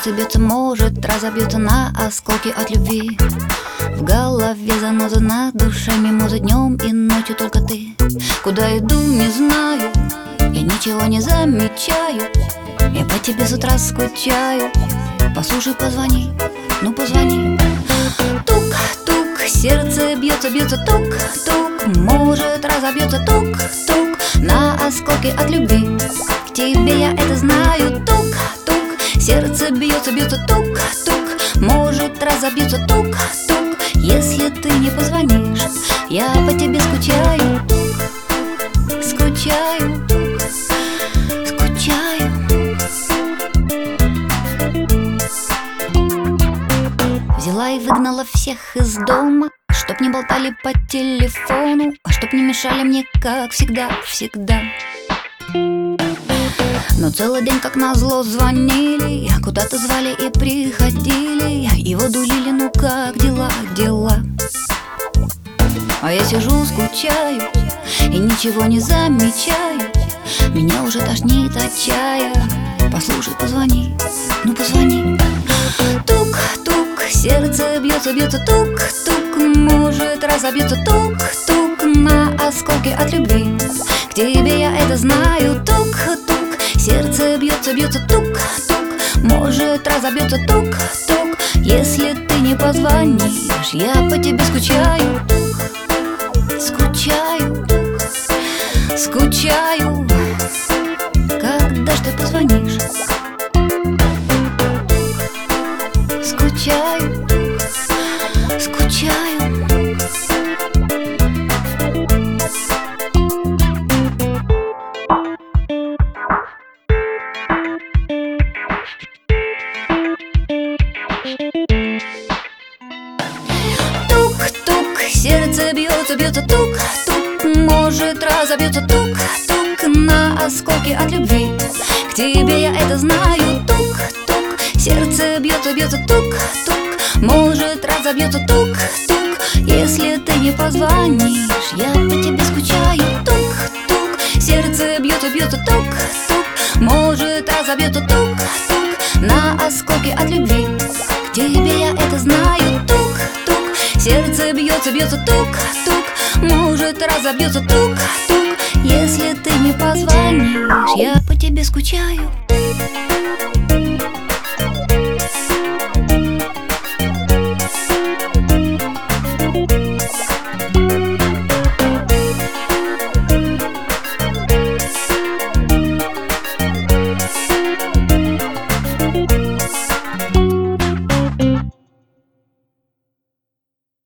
бьется, бьется, может разобьется на осколки от любви. В голове заноза, на душе мимоза, днем и ночью только ты. Куда иду, не знаю, я ничего не замечаю. Я по тебе с утра скучаю. Послушай, позвони, ну позвони. Тук-тук, сердце бьется, бьется, тук-тук, может разобьется, тук-тук, на осколки от любви. К тебе я это знаю. Тук-тук, сердце бьется, бьется, тук-тук, может разобьется, тук-тук. Если ты не позвонишь, я по тебе скучаю. Скучаю, скучаю. Взяла и выгнала всех из дома, чтоб не болтали по телефону, а чтоб не мешали мне, как всегда, всегда. Но целый день, как назло, звонили, куда-то звали и приходили, и воду лили, ну как дела, дела. А я сижу, скучаю и ничего не замечаю. Меня уже тошнит от чая. Послушай, позвони, ну позвони. Тук-тук, сердце бьется, бьется, тук-тук, может разобьется, тук-тук, на осколки от любви. К тебе я это знаю. Тук-тук, сердце бьется, бьется, тук-тук, может разобьется, тук-тук. Если ты не позвонишь, я по тебе скучаю. Скучаю, скучаю. Когда ж ты позвонишь? Скучаю, скучаю. Тук-тук, сердце бьется, бьется, тук-тук, может разобьется, тук-тук, на осколки от любви. К тебе я это знаю. Тук-тук, сердце бьется, бьется, тук-тук, может разобьется, тук-тук. Если ты не позвонишь, я по тебе скучаю. Тук-тук, сердце бьется, бьется, тук-тук, может разобьется, тук-тук, на осколки от любви. К тебе я это знаю. Тук-тук, сердце бьется, бьется, тук-тук, может разобьется, тук-тук. Если ты не позвонишь, я по тебе скучаю.